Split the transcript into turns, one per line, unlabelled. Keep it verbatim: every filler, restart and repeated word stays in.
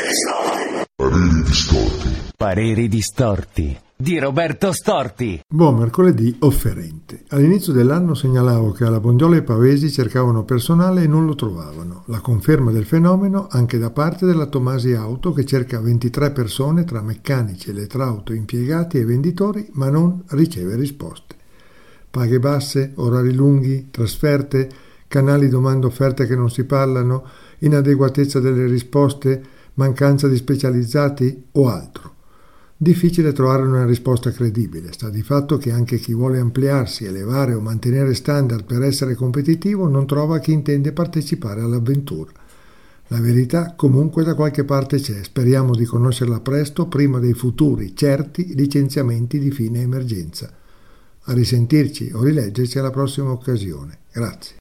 Pareri distorti.
Pareri distorti di Roberto Storti.
Buon mercoledì offerente. All'inizio dell'anno segnalavo che alla Bondiola e Pavesi cercavano personale e non lo trovavano. La conferma del fenomeno anche da parte della Tomasi Auto, che cerca ventitré persone tra meccanici, elettrauto, impiegati e venditori, ma non riceve risposte. Paghe basse, orari lunghi, trasferte, canali domanda-offerte che non si parlano, inadeguatezza delle risposte, mancanza di specializzati o altro. Difficile trovare una risposta credibile. Sta di fatto che anche chi vuole ampliarsi, elevare o mantenere standard per essere competitivo non trova chi intende partecipare all'avventura. La verità comunque da qualche parte c'è. Speriamo di conoscerla presto, prima dei futuri certi licenziamenti di fine emergenza. A risentirci o rileggerci alla prossima occasione. Grazie.